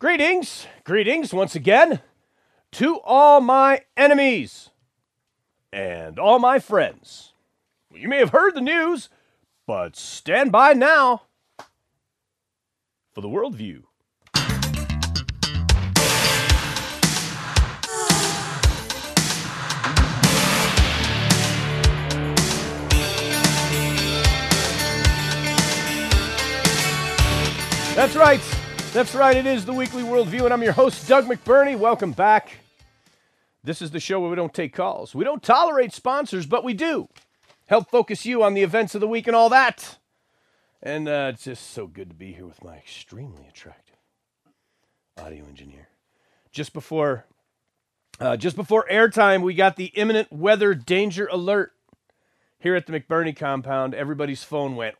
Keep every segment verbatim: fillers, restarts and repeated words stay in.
Greetings, greetings once again to all my enemies and all my friends. You may have heard the news, but stand by now for the worldview. That's right. That's right. It is the Weekly Worldview, and I'm your host, Doug McBurney. Welcome back. This is the show where we don't take calls. We don't tolerate sponsors, but we do help focus you on the events of the week and all that. And uh, it's just so good to be here with my extremely attractive audio engineer. Just before, uh, just before airtime, we got the imminent weather danger alert here at the McBurney compound. Everybody's phone went.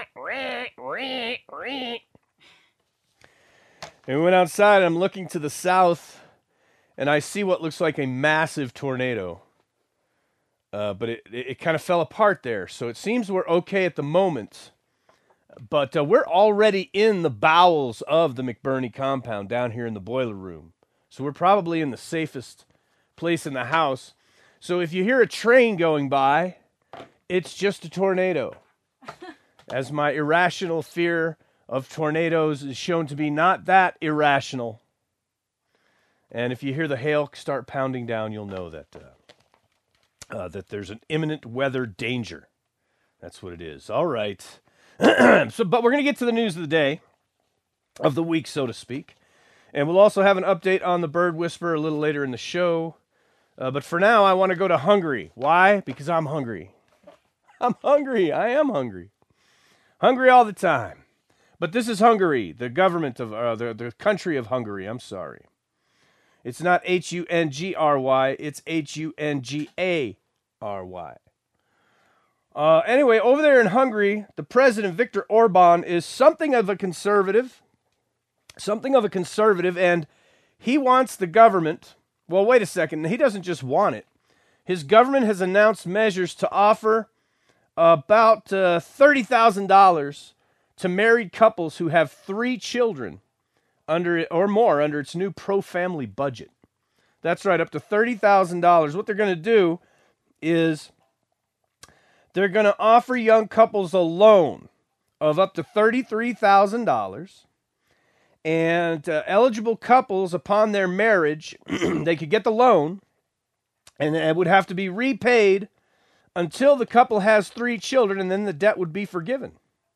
And we went outside, and I'm looking to the south, and I see what looks like a massive tornado. Uh, but it, it, it kind of fell apart there, so it seems we're okay at the moment. But uh, we're already in the bowels of the McBurney compound down here in the boiler room. So we're probably in the safest place in the house. So if you hear a train going by, it's just a tornado. As my irrational fear of tornadoes is shown to be not that irrational. And if you hear the hail start pounding down, you'll know that uh, uh, that there's an imminent weather danger. That's what it is. All right. so, but we're going to get to the news of the day, of the week, so to speak. And we'll also have an update on the bird whisperer a little later in the show. Uh, but for now, I want to go to Hungary. Why? Because I'm hungry. I'm hungry. I am hungry. Hungry all the time. But this is Hungary, the government of, uh, the, the country of Hungary, I'm sorry. It's not H U N G R Y, it's H U N G A R Y. Uh, anyway, over there in Hungary, the president, Viktor Orban, is something of a conservative, something of a conservative, and he wants the government, well, wait a second, he doesn't just want it. His government has announced measures to offer about uh, thirty thousand dollars to married couples who have three children under it, or more under its new pro-family budget. That's right, up to thirty thousand dollars. What they're going to do is they're going to offer young couples a loan of up to thirty-three thousand dollars. And uh, eligible couples, upon their marriage, they could get the loan, and it would have to be repaid until the couple has three children, and then the debt would be forgiven.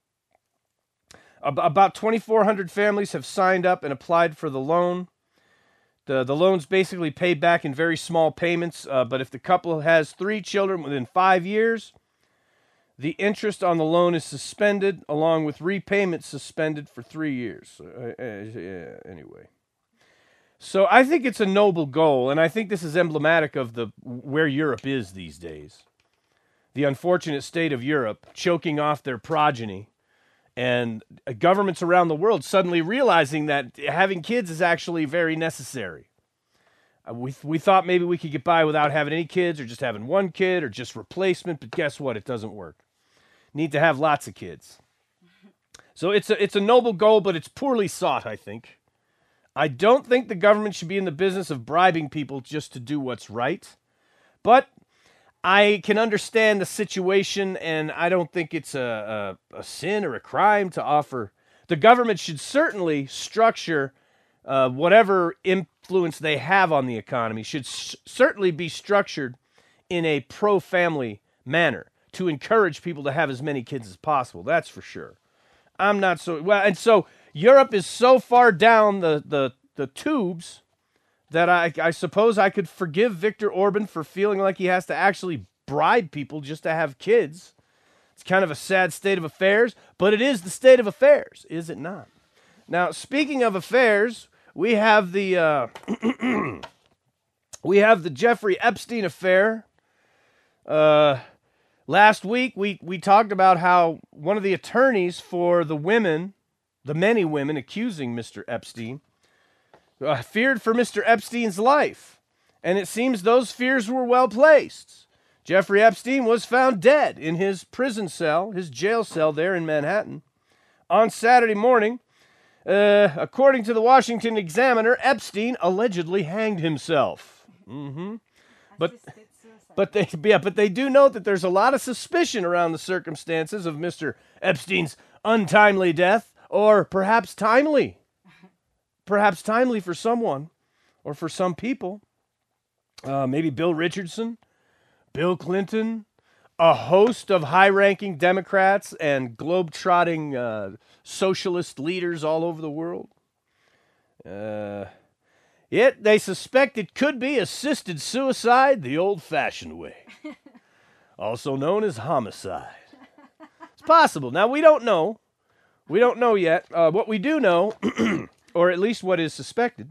About twenty-four hundred families have signed up and applied for the loan. The, the loan's basically paid back in very small payments, uh, but if the couple has three children within five years, the interest on the loan is suspended, along with repayments suspended for three years. Uh, uh, anyway. So I think it's a noble goal, and I think this is emblematic of the where Europe is these days. The unfortunate state of Europe, choking off their progeny, and governments around the world suddenly realizing that having kids is actually very necessary. Uh, we we thought maybe we could get by without having any kids, or just having one kid, or just replacement, but guess what? It doesn't work. Need to have lots of kids. So it's a, it's a noble goal, but it's poorly sought, I think. I don't think the government should be in the business of bribing people just to do what's right. But I can understand the situation, and I don't think it's a, a, a sin or a crime to offer. The government should certainly structure uh, whatever influence they have on the economy, should s- certainly be structured in a pro-family manner to encourage people to have as many kids as possible. That's for sure. I'm not so... Well, and so Europe is so far down the, the, the tubes that I, I suppose I could forgive Viktor Orban for feeling like he has to actually bribe people just to have kids. It's kind of a sad state of affairs, but it is the state of affairs, is it not? Now, speaking of affairs, we have the uh, we have the Jeffrey Epstein affair. Uh, last week, we we talked about how one of the attorneys for the women, the many women accusing Mister Epstein, Uh, feared for Mister Epstein's life, and it seems those fears were well placed. Jeffrey Epstein was found dead in his prison cell, his jail cell there in Manhattan, on Saturday morning, Uh, according to the Washington Examiner, Epstein allegedly hanged himself. Mm-hmm. But, but they, yeah, but they do note that there's a lot of suspicion around the circumstances of Mister Epstein's untimely death, or perhaps timely. Perhaps timely for someone, or for some people. Uh, maybe Bill Richardson, Bill Clinton, a host of high-ranking Democrats and globe-trotting uh, socialist leaders all over the world. Uh, yet they suspect it could be assisted suicide the old-fashioned way, also known as homicide. It's possible. Now, we don't know. We don't know yet. Uh, what we do know, or at least what is suspected,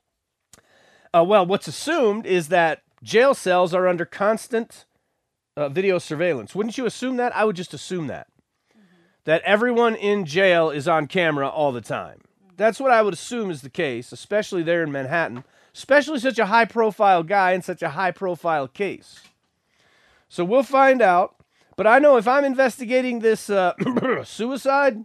uh, well, what's assumed is that jail cells are under constant uh, video surveillance. Wouldn't you assume that? I would just assume that. Mm-hmm. That everyone in jail is on camera all the time. Mm-hmm. That's what I would assume is the case, especially there in Manhattan, especially such a high-profile guy in such a high-profile case. So we'll find out. But I know if I'm investigating this uh, suicide,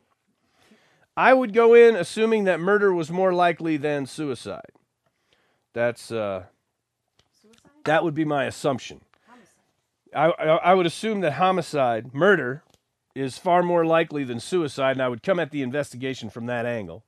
I would go in assuming that murder was more likely than suicide. That's uh, that would be my assumption. I, I I would assume that homicide, murder, is far more likely than suicide, and I would come at the investigation from that angle.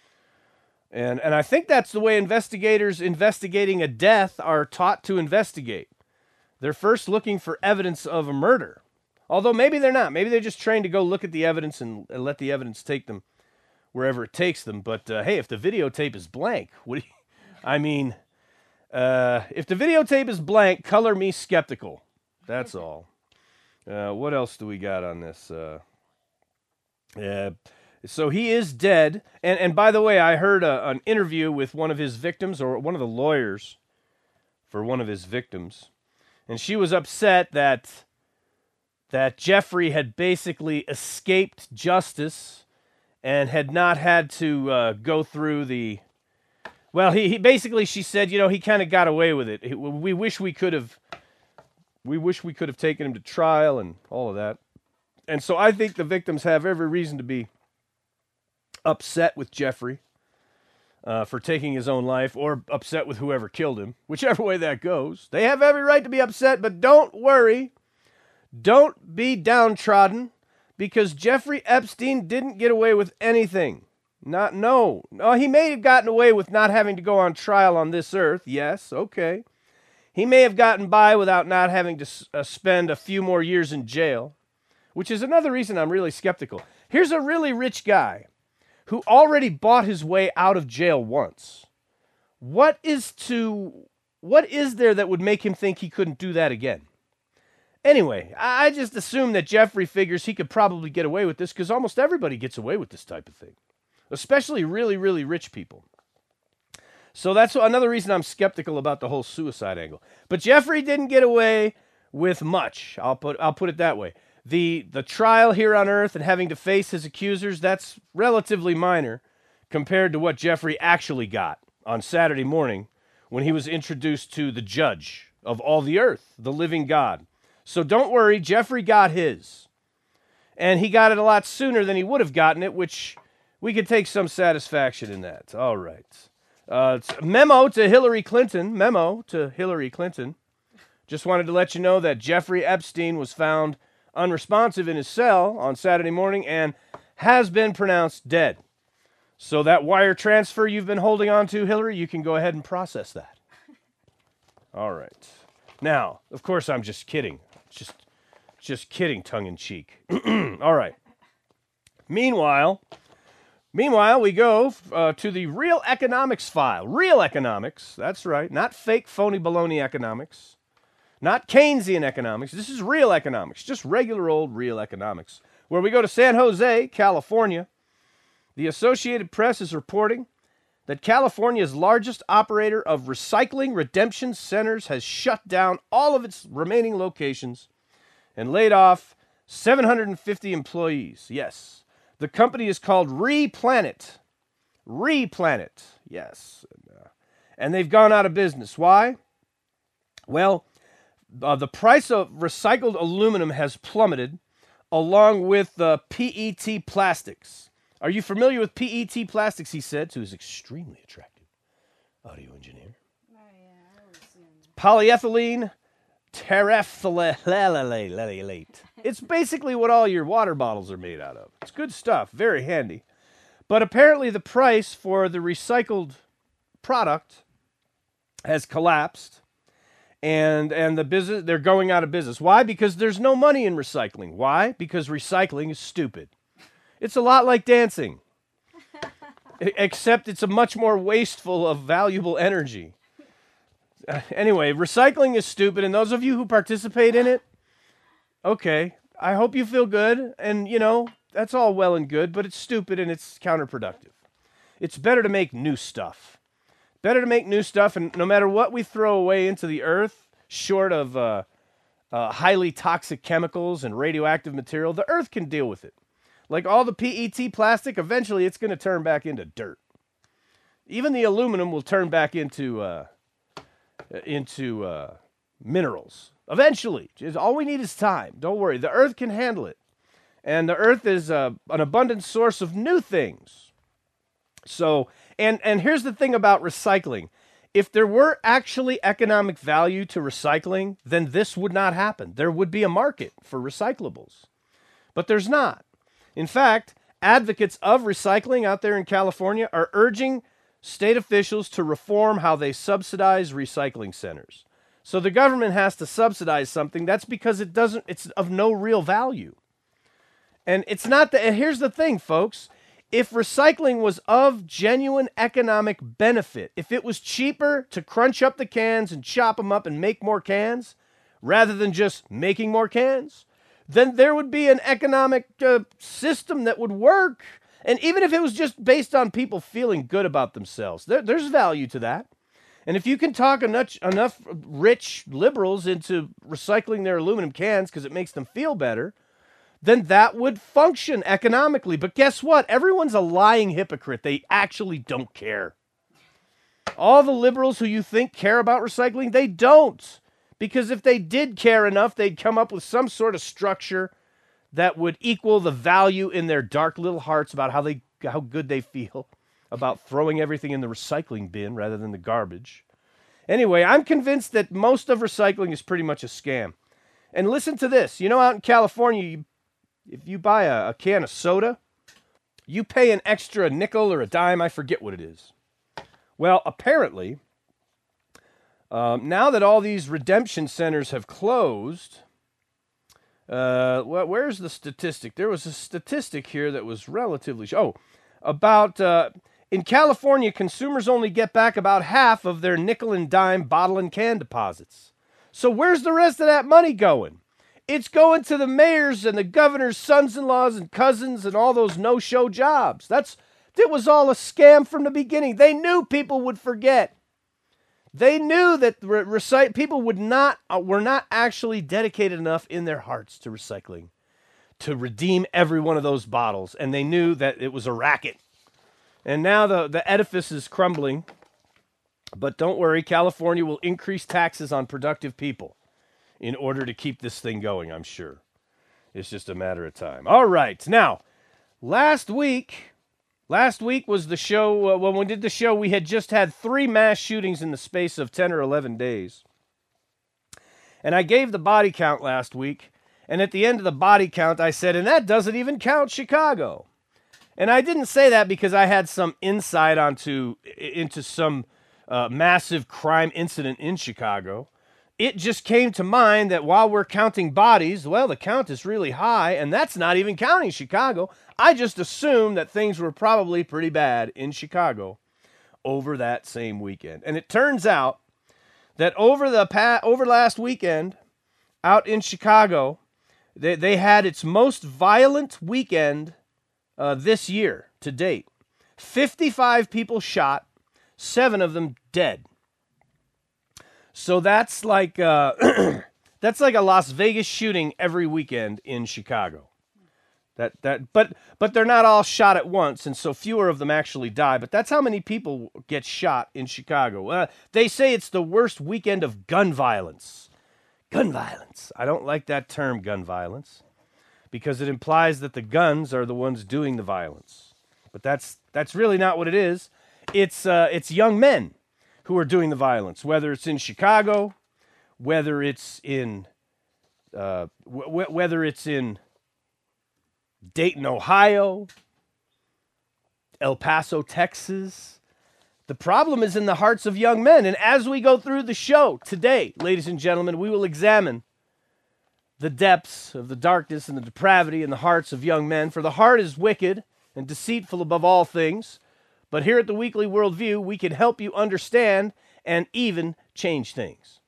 And and I think that's the way investigators investigating a death are taught to investigate. They're first looking for evidence of a murder. Although maybe they're not. Maybe they're just trained to go look at the evidence and, and let the evidence take them wherever it takes them. But uh, hey, if the videotape is blank, what do you, I mean, uh, if the videotape is blank, color me skeptical. That's all. Uh, what else do we got on this? Uh, yeah. So he is dead. And, and by the way, I heard a, an interview with one of his victims, or one of the lawyers for one of his victims. And she was upset that that Jeffrey had basically escaped justice and had not had to uh, go through the... Well, he, he basically, she said, you know, he kind of got away with it. He, we wish we could have... We wish we could have taken him to trial and all of that. And so I think the victims have every reason to be upset with Jeffrey uh, for taking his own life, or upset with whoever killed him, whichever way that goes. They have every right to be upset, but don't worry. Don't be downtrodden, because Jeffrey Epstein didn't get away with anything. Not, no. No, he may have gotten away with not having to go on trial on this earth. Yes, okay. He may have gotten by without not having to uh, spend a few more years in jail, which is another reason I'm really skeptical. Here's a really rich guy who already bought his way out of jail once. What is to, what is there that would make him think he couldn't do that again? Anyway, I just assume that Jeffrey figures he could probably get away with this, because almost everybody gets away with this type of thing, especially really, really rich people. So that's another reason I'm skeptical about the whole suicide angle. But Jeffrey didn't get away with much. I'll put I'll put it that way. The the trial here on earth and having to face his accusers, that's relatively minor compared to what Jeffrey actually got on Saturday morning when he was introduced to the judge of all the earth, the living God. So don't worry, Jeffrey got his. And he got it a lot sooner than he would have gotten it, which we could take some satisfaction in that. All right. Uh, memo to Hillary Clinton. Memo to Hillary Clinton. Just wanted to let you know that Jeffrey Epstein was found unresponsive in his cell on Saturday morning and has been pronounced dead. So that wire transfer you've been holding on to, Hillary, you can go ahead and process that. All right. Now, of course, I'm just kidding. Just, just kidding, tongue-in-cheek. All right. Meanwhile... Meanwhile, we go uh, to the Real Economics file. Real economics, that's right. Not fake, phony, baloney economics. Not Keynesian economics. This is real economics. Just regular old real economics. Where we go to San Jose, California. The Associated Press is reporting that California's largest operator of recycling redemption centers has shut down all of its remaining locations and laid off seven hundred fifty employees. Yes. The company is called Replanet. Replanet, yes. Uh, and they've gone out of business. Why? Well, uh, the price of recycled aluminum has plummeted, along with uh, P E T plastics. Are you familiar with P E T plastics, he said to his extremely attractive audio engineer. Oh, yeah, I was in. Polyethylene terephthalate. It's basically what all your water bottles are made out of. It's good stuff, very handy. But apparently the price for the recycled product has collapsed, and and the business they're going out of business. Why? Because there's no money in recycling. Why? Because recycling is stupid. It's a lot like dancing, except it's a much more wasteful of valuable energy. Uh, anyway, recycling is stupid, and those of you who participate in it, okay, I hope you feel good, and, you know, that's all well and good, but it's stupid and it's counterproductive. It's better to make new stuff. Better to make new stuff, and no matter what we throw away into the earth, short of uh, uh, highly toxic chemicals and radioactive material, the earth can deal with it. Like all the P E T plastic, eventually it's going to turn back into dirt. Even the aluminum will turn back into uh, into uh, minerals. Eventually. Just, all we need is time. Don't worry. The earth can handle it. And the earth is uh, an abundant source of new things. So, and, and here's the thing about recycling. If there were actually economic value to recycling, then this would not happen. There would be a market for recyclables. But there's not. In fact, advocates of recycling out there in California are urging state officials to reform how they subsidize recycling centers. So the government has to subsidize something. That's because it doesn't, it's of no real value. And it's not the, and here's the thing, folks. If recycling was of genuine economic benefit, if it was cheaper to crunch up the cans and chop them up and make more cans, rather than just making more cans, then there would be an economic uh, system that would work. And even if it was just based on people feeling good about themselves, there, there's value to that. And if you can talk enough, enough rich liberals into recycling their aluminum cans because it makes them feel better, then that would function economically. But guess what? Everyone's a lying hypocrite. They actually don't care. All the liberals who you think care about recycling, they don't. Because if they did care enough, they'd come up with some sort of structure that would equal the value in their dark little hearts about how they how good they feel about throwing everything in the recycling bin rather than the garbage. Anyway, I'm convinced that most of recycling is pretty much a scam. And listen to this. You know, out in California, you, if you buy a, a can of soda, you pay an extra nickel or a dime. I forget what it is. Well, apparently, um, now that all these redemption centers have closed, uh, well, where's the statistic? There was a statistic here that was relatively... Sh- oh, about... Uh, in California, consumers only get back about half of their nickel and dime bottle and can deposits. So where's the rest of that money going? It's going to the mayors and the governor's sons-in-laws and cousins and all those no-show jobs. That's it was all a scam from the beginning. They knew people would forget. They knew that re- recite people would not uh, were not actually dedicated enough in their hearts to recycling to redeem every one of those bottles, and they knew that it was a racket. And now the, the edifice is crumbling. But don't worry, California will increase taxes on productive people in order to keep this thing going, I'm sure. It's just a matter of time. All right. Now, last week, last week was the show, uh, when we did the show, we had just had three mass shootings in the space of ten or eleven days. And I gave the body count last week. And at the end of the body count, I said, and that doesn't even count Chicago. And I didn't say that because I had some insight onto into some uh, massive crime incident in Chicago. It just came to mind that while we're counting bodies, well, the count is really high, and that's not even counting Chicago. I just assumed that things were probably pretty bad in Chicago over that same weekend. And it turns out that over the pa- over last weekend, out in Chicago, they, they had its most violent weekend Uh, this year to date. fifty-five people shot, seven of them dead. So that's like uh, that's like a Las Vegas shooting every weekend in Chicago. That that but but they're not all shot at once, and so fewer of them actually die. But that's how many people get shot in Chicago. Uh, they say it's the worst weekend of gun violence. Gun violence. I don't like that term, gun violence, because it implies that the guns are the ones doing the violence. But that's that's really not what it is. It's uh, it's young men who are doing the violence, whether it's in Chicago, whether it's in uh, w- whether it's in Dayton, Ohio, El Paso, Texas. The problem is in the hearts of young men. And as we go through the show today, ladies and gentlemen, we will examine the depths of the darkness and the depravity in the hearts of young men. For the heart is wicked and deceitful above all things. But here at the Weekly Worldview, we can help you understand and even change things.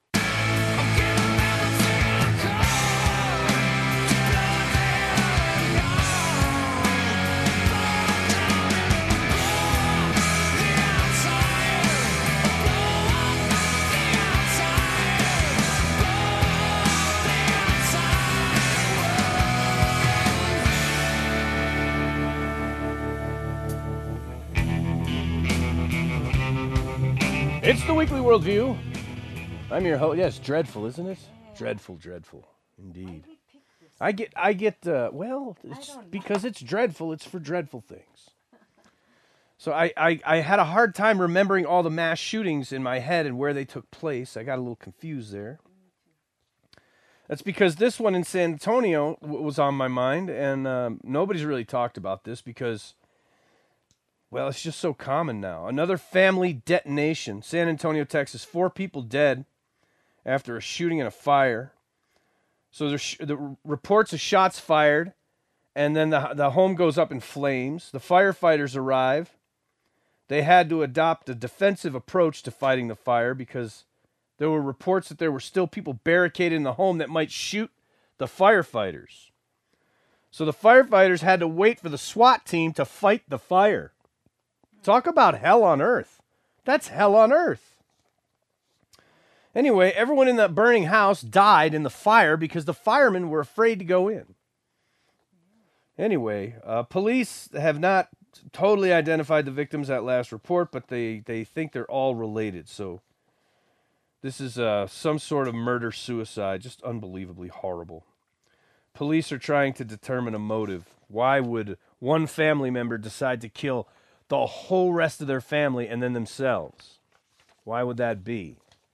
It's the Weekly Worldview. I'm your host. Yeah, it's dreadful, isn't it? Yeah. Dreadful, dreadful, indeed. Why did we pick this? I get, I get. Uh, well, it's don't know. because it's dreadful. It's for dreadful things. So I, I, I had a hard time remembering all the mass shootings in my head and where they took place. I got a little confused there. That's because this one in San Antonio w- was on my mind, and um, nobody's really talked about this because, well, it's just so common now. Another family detonation. San Antonio, Texas. Four people dead after a shooting and a fire. So there's sh- the reports of shots fired, and then the the home goes up in flames. The firefighters arrive. They had to adopt a defensive approach to fighting the fire because there were reports that there were still people barricaded in the home that might shoot the firefighters. So the firefighters had to wait for the SWAT team to fight the fire. Talk about hell on earth. That's hell on earth. Anyway, everyone in that burning house died in the fire because the firemen were afraid to go in. Anyway, uh, police have not totally identified the victims at last report, but they, they think they're all related. So this is uh, some sort of murder-suicide, just unbelievably horrible. Police are trying to determine a motive. Why would one family member decide to kill the whole rest of their family and then themselves? Why would that be?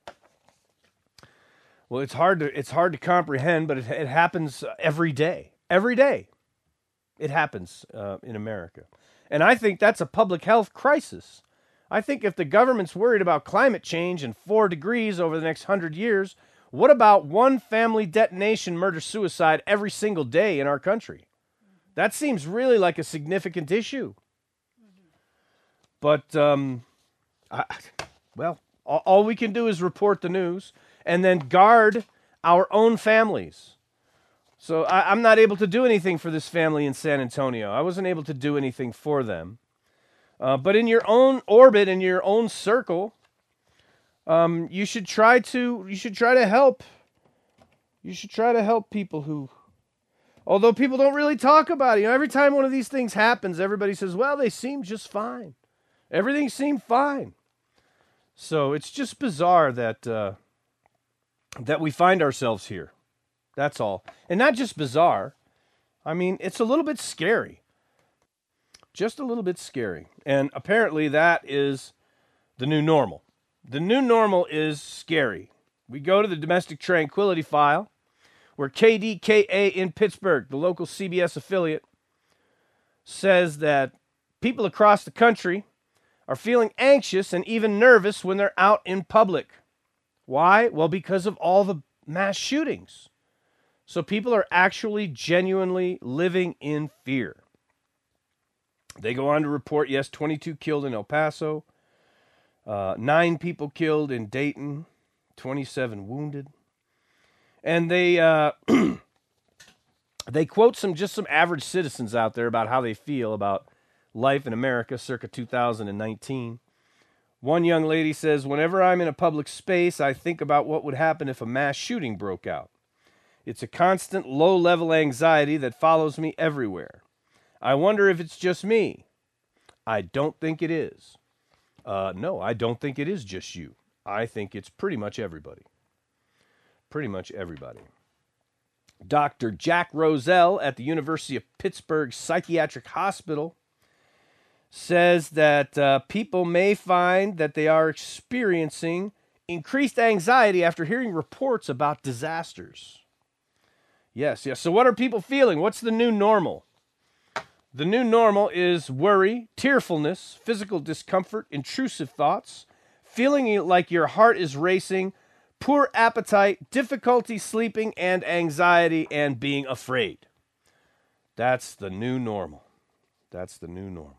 Well, it's hard to it's hard to comprehend, but it, it happens every day. Every day, it happens uh, in America, and I think that's a public health crisis. I think if the government's worried about climate change and four degrees over the next hundred years, what about one family detonation, murder, suicide every single day in our country? That seems really like a significant issue. But, um, I, well, all, all we can do is report the news and then guard our own families. So I, I'm not able to do anything for this family in San Antonio. I wasn't able to do anything for them. Uh, but in your own orbit, in your own circle, um, you should try to you should try to help. You should try to help people who, although people don't really talk about it. You know, every time one of these things happens, everybody says, "Well, they seem just fine. Everything seemed fine." So it's just bizarre that uh, that we find ourselves here. That's all, and not just bizarre. I mean, it's a little bit scary. Just a little bit scary. And apparently that is the new normal. The new normal is scary. We go to the Domestic Tranquility File, where K D K A in Pittsburgh, the local C B S affiliate, says that people across the country are feeling anxious and even nervous when they're out in public. Why? Well, because of all the mass shootings. So people are actually genuinely living in fear. They go on to report, yes, twenty-two killed in El Paso, uh, nine people killed in Dayton, twenty-seven wounded. And they uh, they quote some just some average citizens out there about how they feel about life in America circa two thousand nineteen. One young lady says, "Whenever I'm in a public space, I think about what would happen if a mass shooting broke out. It's a constant low-level anxiety that follows me everywhere. I wonder if it's just me. I don't think it is. Uh, no, I don't think it is just you. I think it's pretty much everybody. Pretty much everybody." Doctor Jack Roselle at the University of Pittsburgh Psychiatric Hospital says that uh, people may find that they are experiencing increased anxiety after hearing reports about disasters. Yes, yes. So what are people feeling? What's the new normal? The new normal is worry, tearfulness, physical discomfort, intrusive thoughts, feeling like your heart is racing, poor appetite, difficulty sleeping, and anxiety and being afraid. That's the new normal. That's the new normal.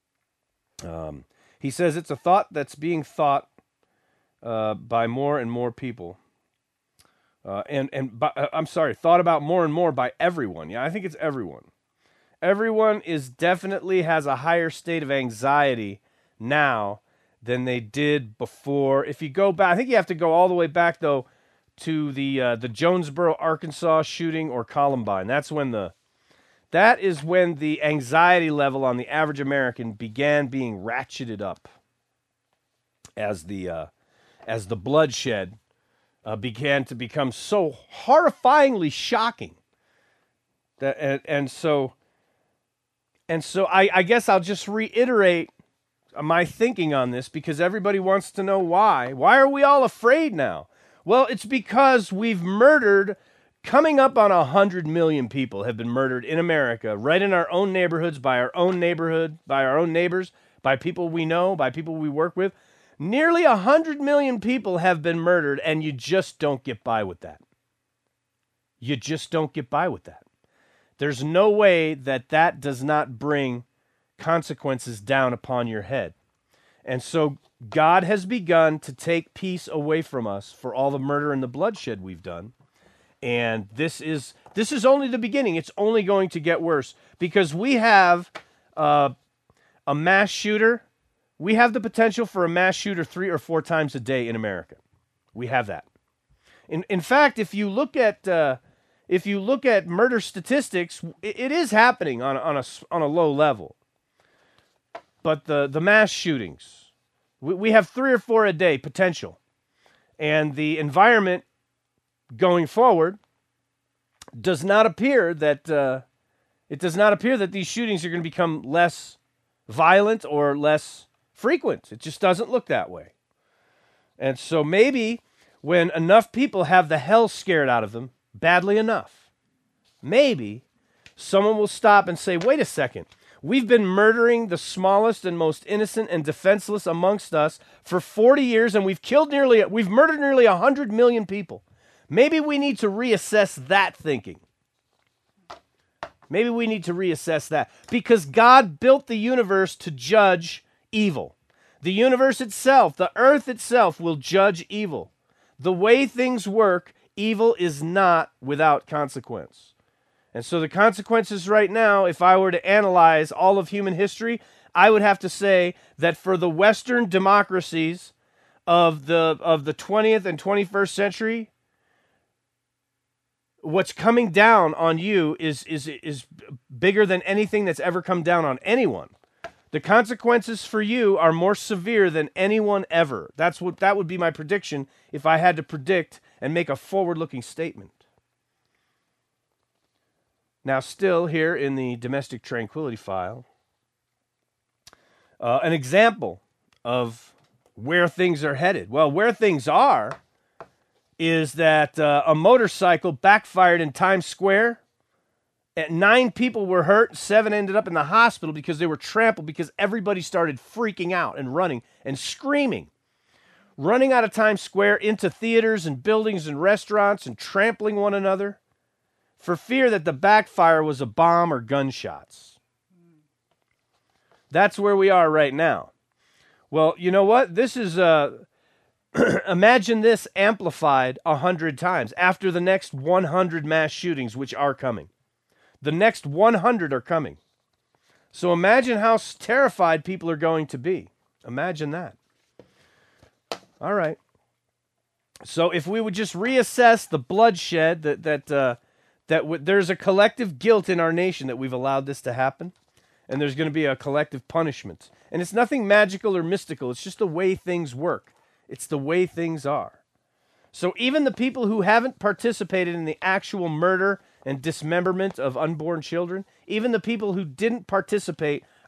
Um, he says it's a thought that's being thought uh, by more and more people. Uh, and and by, uh, I'm sorry, thought about more and more by everyone. Yeah, I think it's everyone. Everyone is definitely has a higher state of anxiety now than they did before. If you go back, I think you have to go all the way back though to the uh, the Jonesboro, Arkansas shooting or Columbine. That's when the that is when the anxiety level on the average American began being ratcheted up as the uh, as the bloodshed uh, began to become so horrifyingly shocking. That and, and so and so I, I guess I'll just reiterate my thinking on this because everybody wants to know why. Why are we all afraid now? Well, it's because we've murdered, coming up on a hundred million people have been murdered in America, right in our own neighborhoods, by our own neighborhood, by our own neighbors, by people we know, by people we work with. Nearly a hundred million people have been murdered, and you just don't get by with that. You just don't get by with that. There's no way that that does not bring consequences down upon your head. And so God has begun to take peace away from us for all the murder and the bloodshed we've done. And this is this is only the beginning. It's only going to get worse because we have uh, a mass shooter. We have the potential for a mass shooter three or four times a day in America. We have that. In in fact, if you look at uh, if you look at murder statistics, it, it is happening on on a on a low level. But the the mass shootings, we, we have three or four a day potential, and the environment going forward does not appear that uh, it does not appear that these shootings are going to become less violent or less frequent. It just doesn't look that way. And so maybe when enough people have the hell scared out of them badly enough, maybe someone will stop and say, wait a second, we've been murdering the smallest and most innocent and defenseless amongst us for forty years, and we've killed nearly, we've murdered nearly one hundred million people. Maybe we need to reassess that thinking. Maybe we need to reassess that. Because God built the universe to judge evil. The universe itself, the earth itself, will judge evil. The way things work, evil is not without consequence. And so the consequences right now, if I were to analyze all of human history, I would have to say that for the Western democracies of the of the twentieth and twenty-first century, what's coming down on you is is is bigger than anything that's ever come down on anyone. The consequences for you are more severe than anyone ever. That's what that would be my prediction if I had to predict and make a forward-looking statement. Now, still here in the domestic tranquility file, uh, an example of where things are headed. Well, where things are is that uh, a motorcycle backfired in Times Square. And nine people were hurt. Seven ended up in the hospital because they were trampled because everybody started freaking out and running and screaming. Running out of Times Square into theaters and buildings and restaurants and trampling one another for fear that the backfire was a bomb or gunshots. That's where we are right now. Well, you know what? This is... Uh, imagine this amplified a hundred times after the next one hundred mass shootings, which are coming. The next one hundred are coming. So imagine how terrified people are going to be. Imagine that. All right. So if we would just reassess the bloodshed, that that uh, that w- there's a collective guilt in our nation that we've allowed this to happen, and there's going to be a collective punishment. And it's nothing magical or mystical. It's just the way things work. It's the way things are. So even the people who haven't participated in the actual murder and dismemberment of unborn children, even the people who didn't participate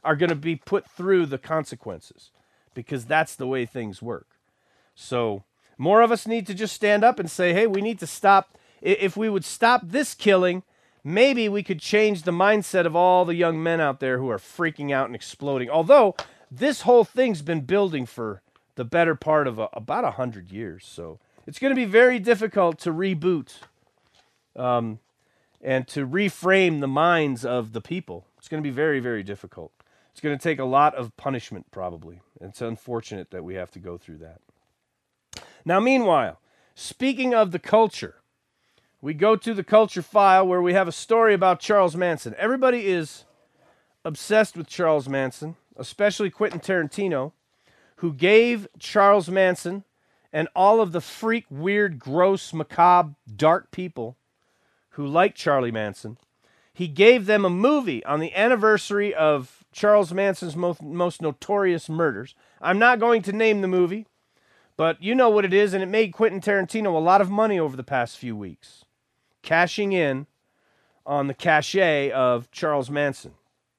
are going to be put through the consequences, because that's the way things work. So more of us need to just stand up and say, hey, we need to stop. If we would stop this killing, maybe we could change the mindset of all the young men out there who are freaking out and exploding. Although this whole thing's been building for the better part of a, about a hundred years. So it's going to be very difficult to reboot um, and to reframe the minds of the people. It's going to be very, very difficult. It's going to take a lot of punishment, probably. It's unfortunate that we have to go through that. Now, meanwhile, speaking of the culture, we go to the culture file where we have a story about Charles Manson. Everybody is obsessed with Charles Manson, especially Quentin Tarantino, who gave Charles Manson and all of the freak, weird, gross, macabre, dark people who like Charlie Manson, he gave them a movie on the anniversary of Charles Manson's most, most notorious murders. I'm not going to name the movie, but you know what it is, and it made Quentin Tarantino a lot of money over the past few weeks, cashing in on the cachet of Charles Manson.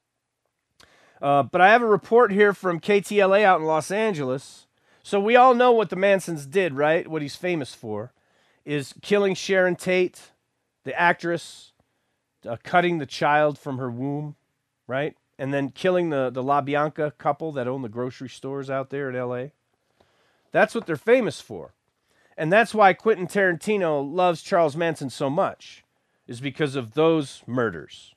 Uh, but I have a report here from K T L A out in Los Angeles. So we all know what the Mansons did, right? What he's famous for is killing Sharon Tate, the actress, uh, cutting the child from her womb, right? And then killing the, the LaBianca couple that own the grocery stores out there in L A. That's what they're famous for. And that's why Quentin Tarantino loves Charles Manson so much, is because of those murders.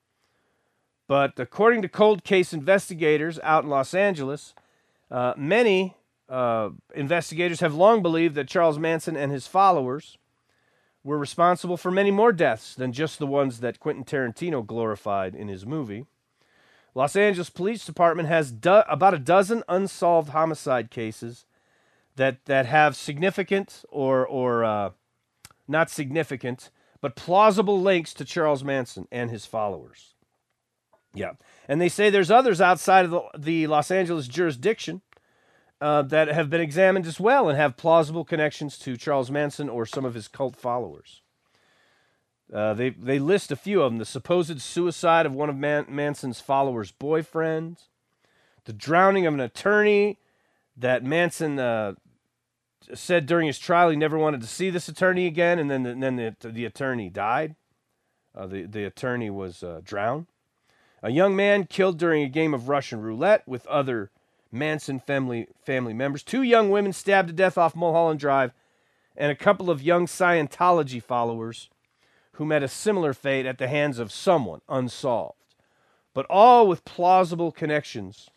But according to cold case investigators out in Los Angeles, uh, many uh, investigators have long believed that Charles Manson and his followers were responsible for many more deaths than just the ones that Quentin Tarantino glorified in his movie. Los Angeles Police Department has do- about a dozen unsolved homicide cases that, that have significant or, or uh, not significant, but plausible links to Charles Manson and his followers. Yeah, and they say there's others outside of the, the Los Angeles jurisdiction uh, that have been examined as well and have plausible connections to Charles Manson or some of his cult followers. Uh, they they list a few of them: the supposed suicide of one of Man- Manson's followers' boyfriends, the drowning of an attorney that Manson uh, said during his trial he never wanted to see this attorney again, and then the, and then the, the attorney died. Uh, the the attorney was uh, drowned. A young man killed during a game of Russian roulette with other Manson family family members. Two young women stabbed to death off Mulholland Drive, and a couple of young Scientology followers who met a similar fate at the hands of someone unsolved. But all with plausible connections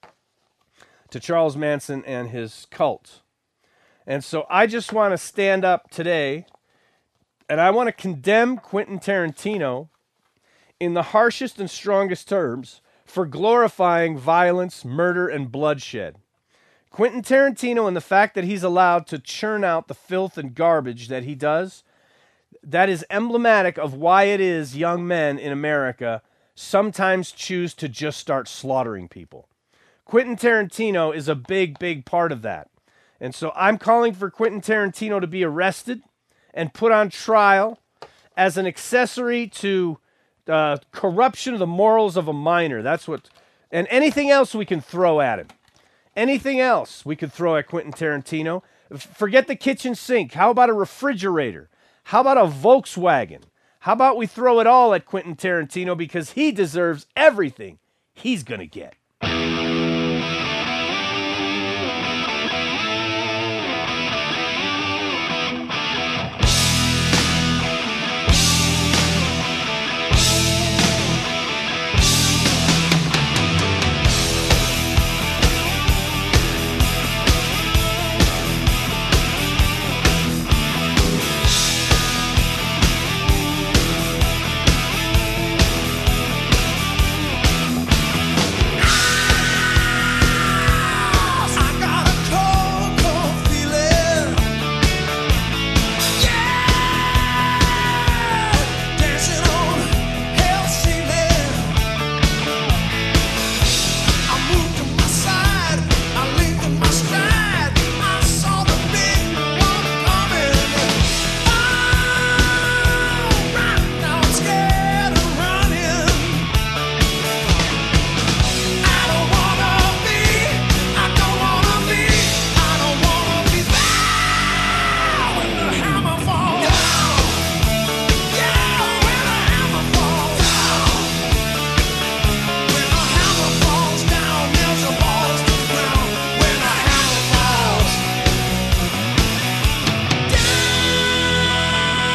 to Charles Manson and his cult. And so I just want to stand up today, and I want to condemn Quentin Tarantino in the harshest and strongest terms for glorifying violence, murder, and bloodshed. Quentin Tarantino and the fact that he's allowed to churn out the filth and garbage that he does, that is emblematic of why it is young men in America sometimes choose to just start slaughtering people. Quentin Tarantino is a big, big part of that. And so I'm calling for Quentin Tarantino to be arrested and put on trial as an accessory to Uh, corruption of the morals of a minor. That's what, and anything else we can throw at him. Anything else we could throw at Quentin Tarantino. F- forget the kitchen sink. How about a refrigerator? How about a Volkswagen? How about we throw it all at Quentin Tarantino because he deserves everything he's going to get.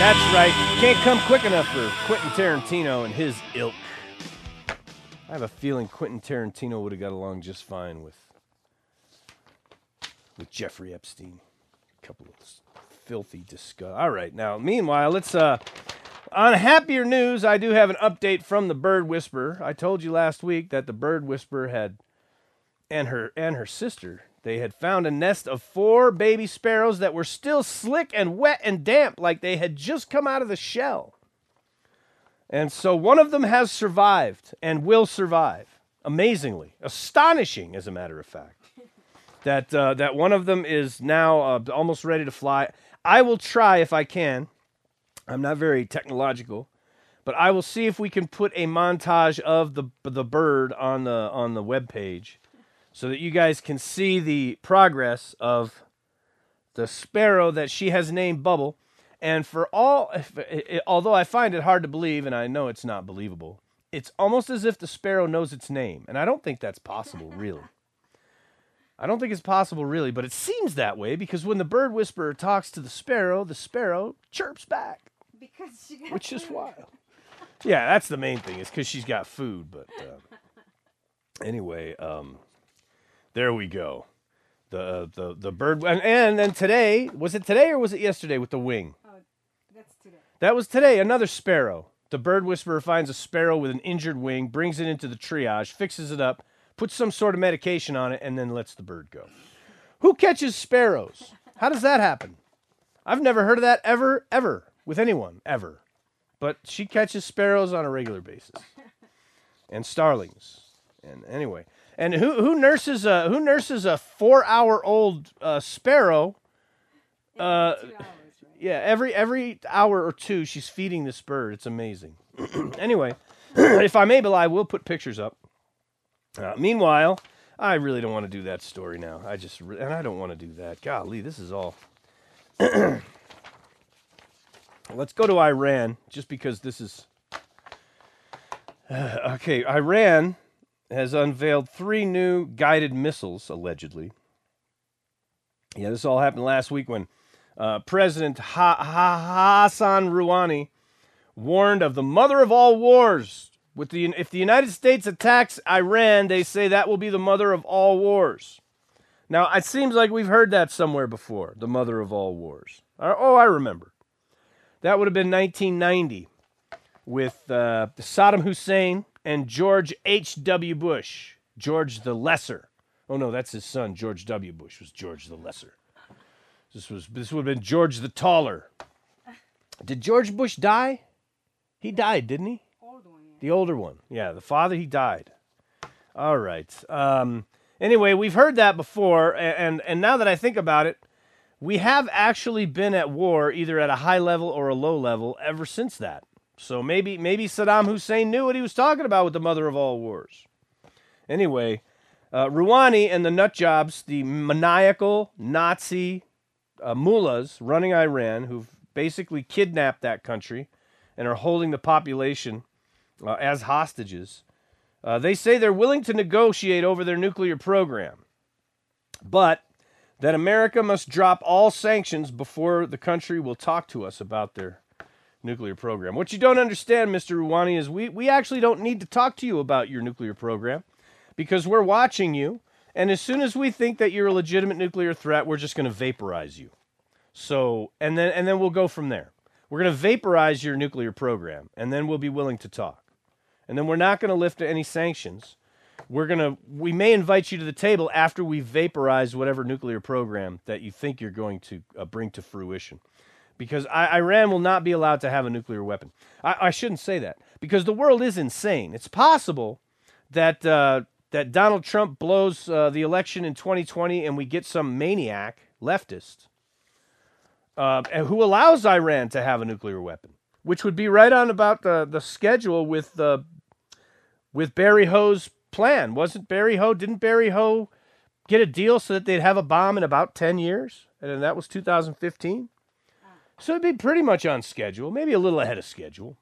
That's right. Can't come quick enough for Quentin Tarantino and his ilk. I have a feeling Quentin Tarantino would have got along just fine with with Jeffrey Epstein. A couple of filthy disgust. All right, now meanwhile, let's uh on happier news, I do have an update from the Bird Whisperer. I told you last week that the Bird Whisperer had and her and her sister, they had found a nest of four baby sparrows that were still slick and wet and damp like they had just come out of the shell. And so one of them has survived and will survive. Amazingly. Astonishing, as a matter of fact. That uh, that one of them is now uh, almost ready to fly. I will try if I can. I'm not very technological, but I will see if we can put a montage of the the bird on the on the webpage so that you guys can see the progress of the sparrow that she has named Bubble. And for all, if, it, although I find it hard to believe, and I know it's not believable, it's almost as if the sparrow knows its name. And I don't think that's possible, really. I don't think it's possible, really, but it seems that way because when the Bird Whisperer talks to the sparrow, the sparrow chirps back. Because she got Which is food. wild. Yeah, that's the main thing, is because she's got food. But uh, anyway, um, there we go. The the the bird, and, and then today, was it today or was it yesterday with the wing? Oh, that's today. That was today, another sparrow. The Bird Whisperer finds a sparrow with an injured wing, brings it into the triage, fixes it up, puts some sort of medication on it, and then lets the bird go. Who catches sparrows? How does that happen? I've never heard of that ever, ever, with anyone, ever. But she catches sparrows on a regular basis. And starlings. And anyway, and who who nurses a who nurses a four-hour-old uh, sparrow? Uh, Two hours, right? Yeah, every every hour or two, she's feeding this bird. It's amazing. Anyway, if I'm able, I will put pictures up. Uh, meanwhile, I really don't want to do that story now. I just re- and I don't want to do that. Golly, this is all. Let's go to Iran, just because this is. Uh, okay, Iran has unveiled three new guided missiles, allegedly. Yeah, this all happened last week when uh, President ha- ha- Hassan Rouhani warned of the mother of all wars. With the if the United States attacks Iran, they say that will be the mother of all wars. Now, it seems like we've heard that somewhere before, the mother of all wars. Oh, I remember. That would have been nineteen ninety with uh, Saddam Hussein and George H W. Bush, George the Lesser. Oh, no, that's his son. George W. Bush was George the Lesser. This was this would have been George the Taller. Did George Bush die? He died, didn't he? Old one, yeah. The older one. Yeah, the father, he died. All right. Um, anyway, we've heard that before, and, and now that I think about it, we have actually been at war either at a high level or a low level ever since that. So maybe maybe Saddam Hussein knew what he was talking about with the mother of all wars. Anyway, uh, Rouhani and the nut jobs, the maniacal Nazi uh, mullahs running Iran, who've basically kidnapped that country and are holding the population uh, as hostages, uh, they say they're willing to negotiate over their nuclear program, but that America must drop all sanctions before the country will talk to us about their nuclear program. What you don't understand, Mister Rouhani, is we, we actually don't need to talk to you about your nuclear program because we're watching you, and as soon as we think that you're a legitimate nuclear threat, we're just going to vaporize you. So, and then and then we'll go from there. We're going to vaporize your nuclear program, and then we'll be willing to talk. And then we're not going to lift any sanctions. We're going to, we may invite you to the table after we vaporize whatever nuclear program that you think you're going to uh, bring to fruition. Because I, Iran will not be allowed to have a nuclear weapon. I, I shouldn't say that, because the world is insane. It's possible that uh, that Donald Trump blows uh, the election in twenty twenty and we get some maniac leftist uh, who allows Iran to have a nuclear weapon, which would be right on about the, the schedule with uh, with Barry Ho's plan. Wasn't Barry Ho, didn't Barry Ho get a deal so that they'd have a bomb in about ten years? And that was two thousand fifteen. So it'd be pretty much on schedule, maybe a little ahead of schedule.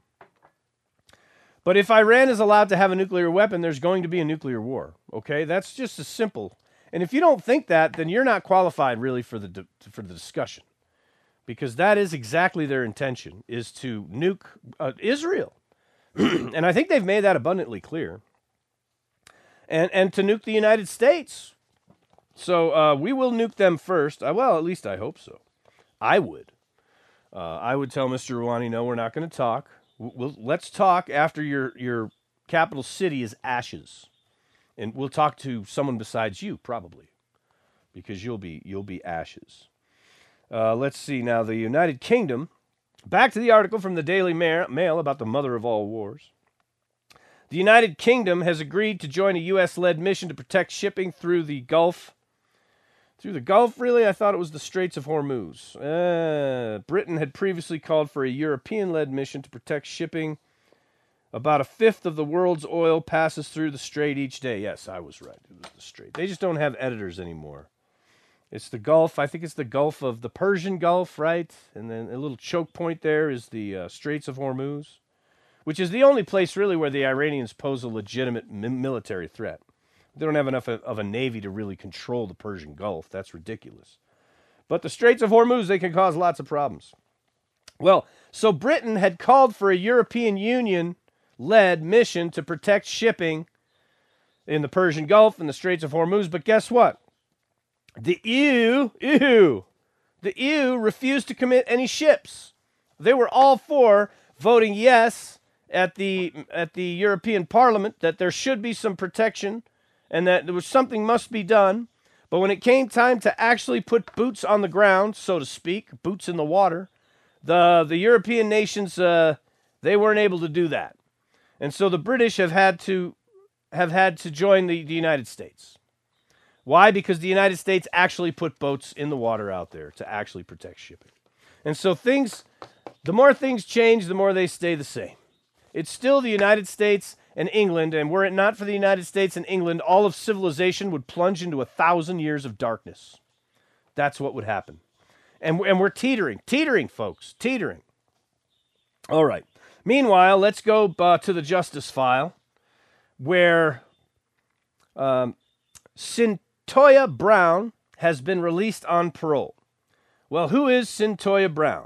But if Iran is allowed to have a nuclear weapon, there's going to be a nuclear war. Okay, that's just as simple. And if you don't think that, then you're not qualified really for the for the discussion. because that is exactly their intention, is to nuke uh, Israel. And I think they've made that abundantly clear. And and to nuke the United States. So uh, we will nuke them first. Uh, well, at least I hope so. I would. Uh, I would tell Mister Rouhani, no, we're not going to talk. We'll, we'll, let's talk after your, your capital city is ashes. And we'll talk to someone besides you, probably. Because you'll be you'll be ashes. Uh, let's see now. The United Kingdom. Back to the article from the Daily Mail about the mother of all wars. The United Kingdom has agreed to join a U S-led mission to protect shipping through the Gulf. Through the Gulf, really? I thought it was the Straits of Hormuz. Uh, Britain had previously called for a European-led mission to protect shipping. About a fifth of the world's oil passes through the Strait each day. Yes, I was right. It was the Strait. They just don't have editors anymore. It's the Gulf. I think it's the Gulf of the Persian Gulf, right? And then a little choke point there is the uh, Straits of Hormuz, which is the only place really where the Iranians pose a legitimate mi- military threat. They don't have enough of, of a navy to really control the Persian Gulf. That's ridiculous. But the Straits of Hormuz, they can cause lots of problems. Well, so Britain had called for a European Union-led mission to protect shipping in the Persian Gulf and the Straits of Hormuz, but guess what? The E U, ew, the E U refused to commit any ships. They were all for voting yes at the at the European Parliament that there should be some protection and that there was something must be done. But when it came time to actually put boots on the ground, so to speak, boots in the water, the the European nations uh, they weren't able to do that, and so the British have had to have had to join the, the United States. Why? Because the United States actually put boats in the water out there to actually protect shipping. And so things, the more things change, the more they stay the same. It's still the United States and England, and were it not for the United States and England, all of civilization would plunge into a thousand years of darkness. That's what would happen. And, and we're teetering, teetering, folks, teetering. All right. Meanwhile, let's go uh, to the justice file, where um, Cyntoia Brown has been released on parole. Well, who is Cyntoia Brown?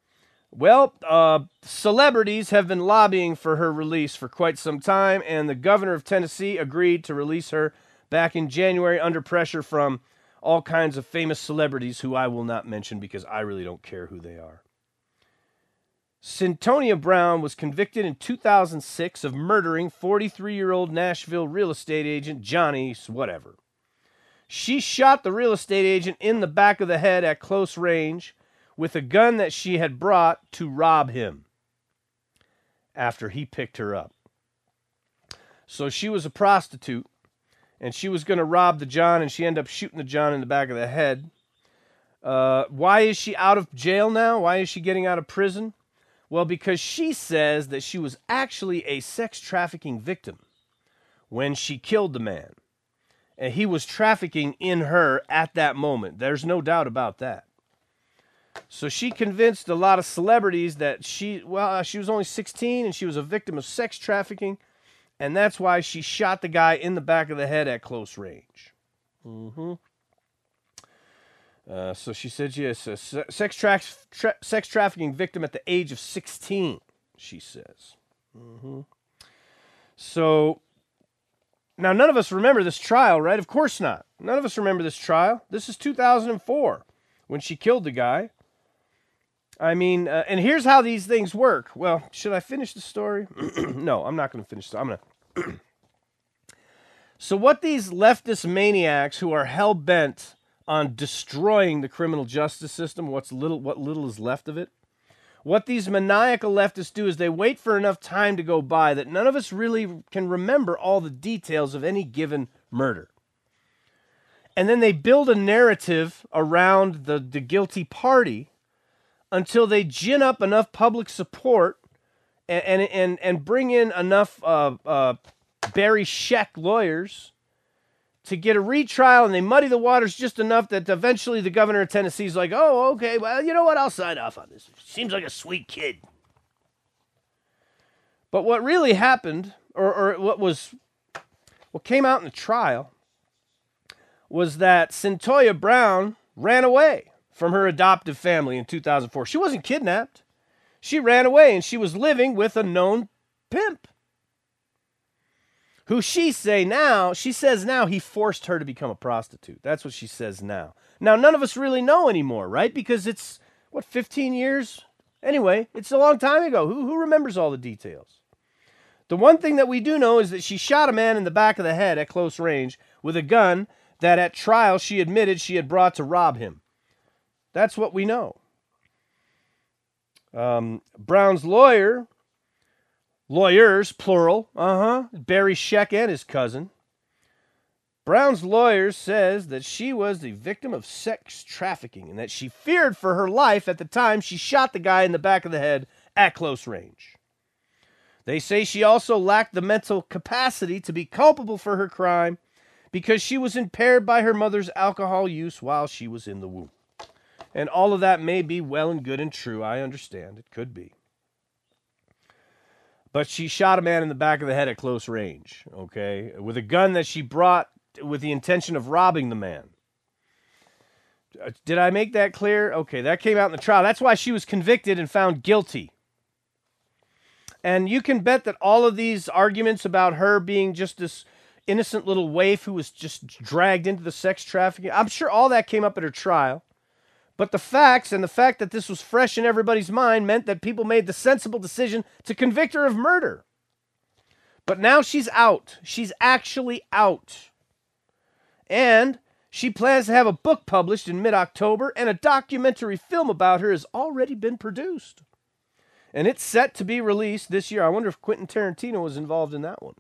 Well, uh, celebrities have been lobbying for her release for quite some time, and the governor of Tennessee agreed to release her back in January under pressure from all kinds of famous celebrities who I will not mention because I really don't care who they are. Cyntoia Brown was convicted in two thousand six of murdering forty-three-year-old Nashville real estate agent Johnny whatever. She shot the real estate agent in the back of the head at close range with a gun that she had brought to rob him after he picked her up. So she was a prostitute, and she was going to rob the John, and she ended up shooting the John in the back of the head. Uh, why is she out of jail now? Why is she getting out of prison? Well, because she says that she was actually a sex trafficking victim when she killed the man. And he was trafficking in her at that moment. There's no doubt about that. So she convinced a lot of celebrities that she, well, she was only sixteen and she was a victim of sex trafficking. And that's why she shot the guy in the back of the head at close range. Mm-hmm. Uh, so she said, yes, a sex, tra- tra- sex trafficking victim at the age of sixteen, she says. Mm-hmm. So, now none of us remember this trial, right? Of course not. None of us remember this trial. This is two thousand four when she killed the guy. I mean, uh, and here's how these things work. Well, should I finish the story? No, I'm not going to finish the I'm going to. So what these leftist maniacs who are hell-bent on destroying the criminal justice system, what's little, what little is left of it, what these maniacal leftists do is they wait for enough time to go by that none of us really can remember all the details of any given murder. And then they build a narrative around the, the guilty party until they gin up enough public support and and and, and bring in enough uh, uh, Barry Scheck lawyers to get a retrial, and they muddy the waters just enough that eventually the governor of Tennessee is like, oh, okay, well, you know what, I'll sign off on this. Seems like a sweet kid. But what really happened, or, or what was, what came out in the trial, was that Cyntoia Brown ran away. from her adoptive family in two thousand four. She wasn't kidnapped. She ran away, and she was living with a known pimp, who she say now, she says now he forced her to become a prostitute. That's what she says now. Now, none of us really know anymore, right? Because it's, what, fifteen years? Anyway, it's a long time ago. Who, who remembers all the details? The one thing that we do know is that she shot a man in the back of the head at close range with a gun that at trial she admitted she had brought to rob him. That's what we know. Um, Brown's lawyer, lawyers, plural, uh-huh, Barry Scheck and his cousin. Brown's lawyer says that she was the victim of sex trafficking and that she feared for her life at the time she shot the guy in the back of the head at close range. They say she also lacked the mental capacity to be culpable for her crime because she was impaired by her mother's alcohol use while she was in the womb. And all of that may be well and good and true. I understand. It could be. But she shot a man in the back of the head at close range, okay, with a gun that she brought with the intention of robbing the man. Did I make that clear? Okay, that came out in the trial. That's why she was convicted and found guilty. And you can bet that all of these arguments about her being just this innocent little waif who was just dragged into the sex trafficking, I'm sure all that came up at her trial. But the facts and the fact that this was fresh in everybody's mind meant that people made the sensible decision to convict her of murder. But now she's out. She's actually out. And she plans to have a book published in mid-October, and a documentary film about her has already been produced. And it's set to be released this year. I wonder if Quentin Tarantino was involved in that one.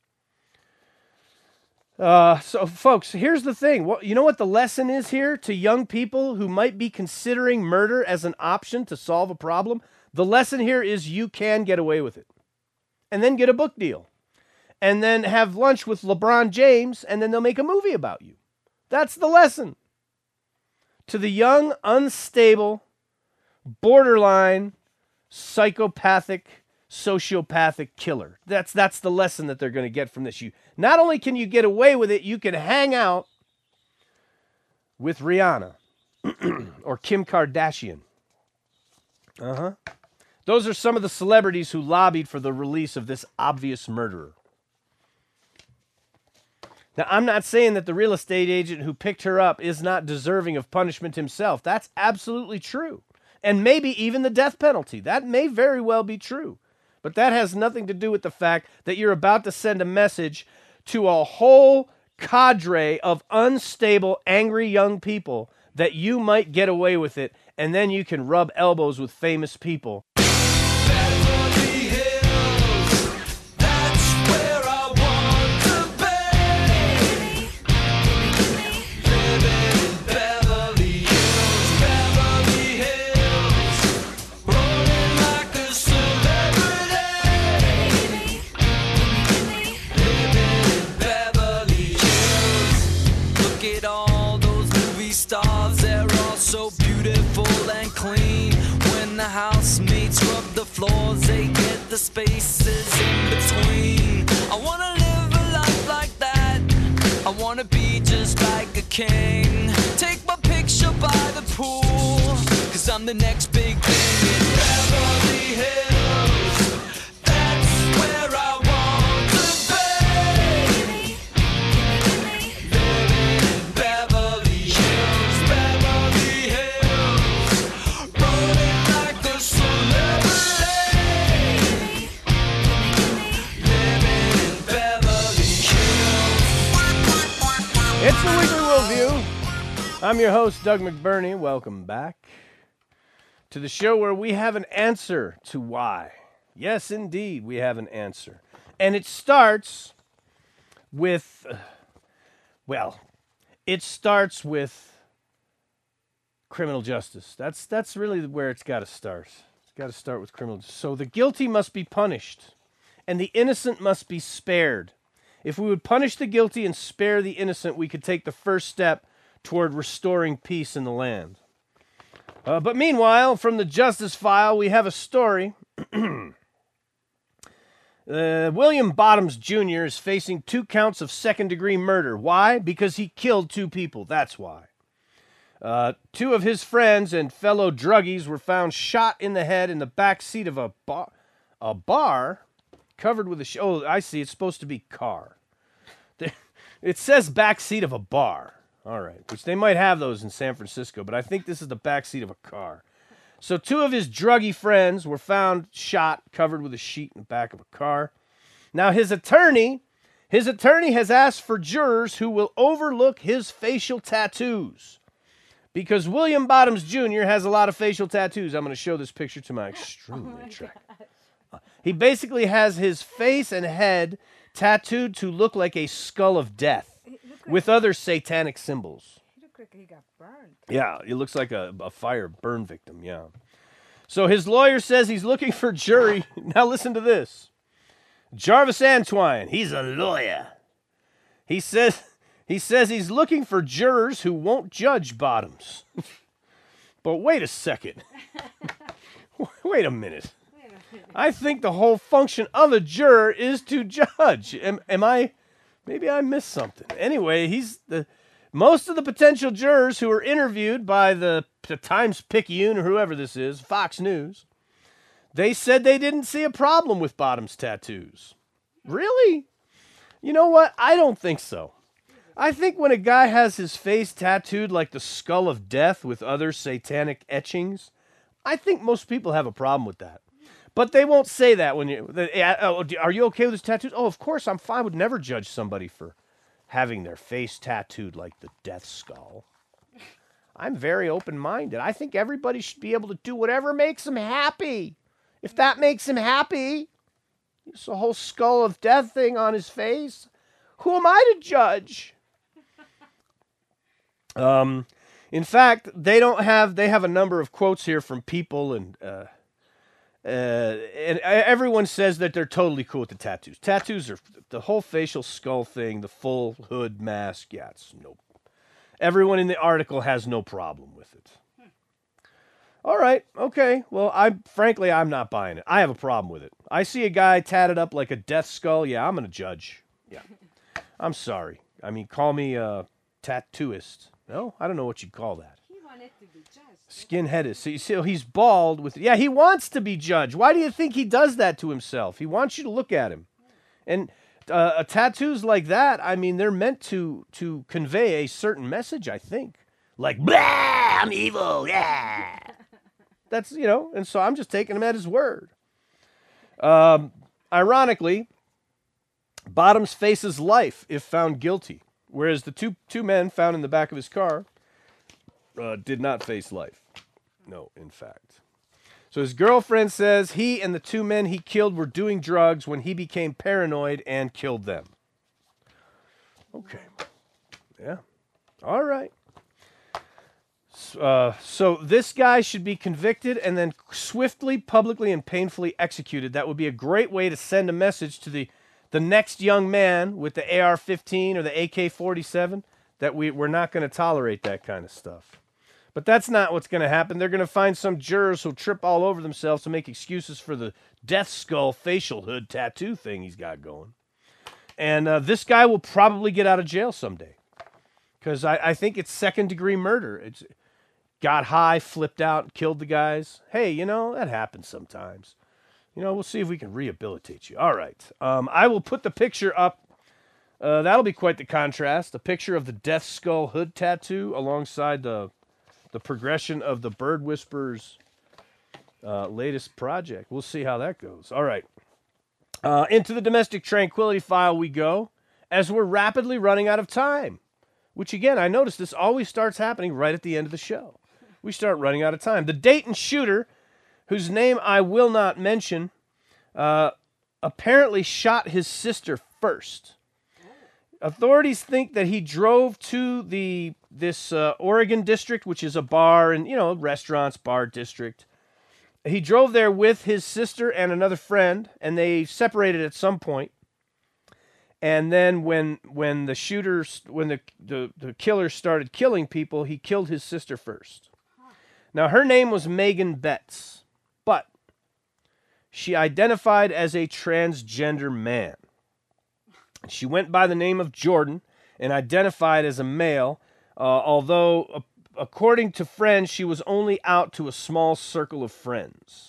Uh, so, folks, here's the thing. What, you know what the lesson is here to young people who might be considering murder as an option to solve a problem? The lesson here is you can get away with it. And then get a book deal. And then have lunch with LeBron James, and then they'll make a movie about you. That's the lesson. To the young, unstable, borderline, psychopathic, sociopathic killer. That's that's the lesson that they're going to get from this. You not only can you get away with it, you can hang out with Rihanna or Kim Kardashian. Uh-huh. Those are some of the celebrities who lobbied for the release of this obvious murderer. Now, I'm not saying that the real estate agent who picked her up is not deserving of punishment himself. That's absolutely true. And maybe even the death penalty. That may very well be true. But that has nothing to do with the fact that you're about to send a message to a whole cadre of unstable, angry young people that you might get away with it, and then you can rub elbows with famous people. So beautiful and clean. When the housemates rub the floors, they get the spaces in between. I wanna live a life like that. I wanna be just like a king. Take my picture by the pool, cause I'm the next big thing in Beverly Hills. That's where I want to be. Living in Beverly Hills, Beverly Hills, rolling like a celebrity. Living in Beverly Hills. It's the Weekly Worldview. I'm your host, Doug McBurney. Welcome back to the show where we have an answer to why. Yes, indeed, we have an answer. And it starts with, uh, well, it starts with criminal justice. That's that's really where it's got to start. It's got to start with criminal justice. So the guilty must be punished, and the innocent must be spared. If we would punish the guilty and spare the innocent, we could take the first step toward restoring peace in the land. Uh, but meanwhile, from the Justice File, we have a story. uh, William Bottoms Junior is facing two counts of second-degree murder. Why? Because he killed two people. That's why. Uh, two of his friends and fellow druggies were found shot in the head in the back seat of a bar, a bar covered with a... Sh- oh, I see. It's supposed to be car. It says back seat of a bar. All right, which they might have those in San Francisco, but I think this is the back seat of a car. So two of his druggy friends were found shot, covered with a sheet in the back of a car. Now his attorney, his attorney has asked for jurors who will overlook his facial tattoos. Because William Bottoms Junior has a lot of facial tattoos. I'm going to show this picture to my extremely Oh my attractive. Uh, he basically has his face and head tattooed to look like a skull of death It looked like, with other satanic symbols. it looked like he got burned. Yeah, it looks like a, a fire burn victim, yeah. So his lawyer says he's looking for jury. Now listen to this. Jarvis Antwine, he's a lawyer. He says he says he's looking for jurors who won't judge Bottoms. But wait a second. Wait a minute. Wait a minute. I think the whole function of a juror is to judge. Am, am I? Maybe I missed something. Anyway, he's the most of the potential jurors who were interviewed by the, the Times-Picayune or whoever this is, Fox News. They said they didn't see a problem with Bottoms tattoos. Really? You know what? I don't think so. I think when a guy has his face tattooed like the skull of death with other satanic etchings, I think most people have a problem with that. But they won't say that when you... They, oh, are you okay with his tattoos? Oh, of course, I'm fine. I would never judge somebody for having their face tattooed like the death skull. I'm very open-minded. I think everybody should be able to do whatever makes them happy. If that makes him happy, it's a whole skull of death thing on his face. Who am I to judge? Um, in fact, they don't have. They have a number of quotes here from people, and uh, uh, and everyone says that they're totally cool with the tattoos. Tattoos are the whole facial skull thing, the full hood mask. Yeah, it's nope. Everyone in the article has no problem with it. All right, okay. Well, I frankly, I'm not buying it. I have a problem with it. I see a guy tatted up like a death skull. Yeah, I'm going to judge. Yeah. I'm sorry. I mean, call me a tattooist. No, I don't know what you'd call that. He wanted to be judged. Skinheaded. So you see, he's bald with... Yeah, he wants to be judged. Why do you think he does that to himself? He wants you to look at him. And uh, tattoos like that, I mean, they're meant to, to convey a certain message, I think. Like, blah, I'm evil, yeah. That's, you know, and so I'm just taking him at his word. Um, ironically, Bottoms faces life if found guilty, whereas the two two men found in the back of his car uh, did not face life. No, in fact. So his girlfriend says he and the two men he killed were doing drugs when he became paranoid and killed them. Okay. Yeah. All right. Uh, so this guy should be convicted and then swiftly, publicly, and painfully executed. That would be a great way to send a message to the, the next young man with the A R fifteen or the A K forty-seven that we, we're not going to tolerate that kind of stuff. But that's not what's going to happen. They're going to find some jurors who'll trip all over themselves to make excuses for the death skull facial hood tattoo thing he's got going. And uh, this guy will probably get out of jail someday. Because I, I think it's second-degree murder. It's got high, flipped out, killed the guys. Hey, you know, that happens sometimes. You know, we'll see if we can rehabilitate you. All right. Um, I will put the picture up. Uh, that'll be quite the contrast. A picture of the death skull hood tattoo alongside the the progression of the Bird Whisperers' uh, latest project. We'll see how that goes. All right. Uh, into the domestic tranquility file we go as we're rapidly running out of time. Which, again, I notice this always starts happening right at the end of the show. We start running out of time. The Dayton shooter, whose name I will not mention, uh, apparently shot his sister first. Authorities think that he drove to the this uh, Oregon district, which is a bar and, you know, restaurants, bar district. He drove there with his sister and another friend, and they separated at some point. And then when when the shooters, when the, the, the killer started killing people, he killed his sister first. Now, her name was Megan Betts, but she identified as a transgender man. She went by the name of Jordan and identified as a male, uh, although according to friends, she was only out to a small circle of friends.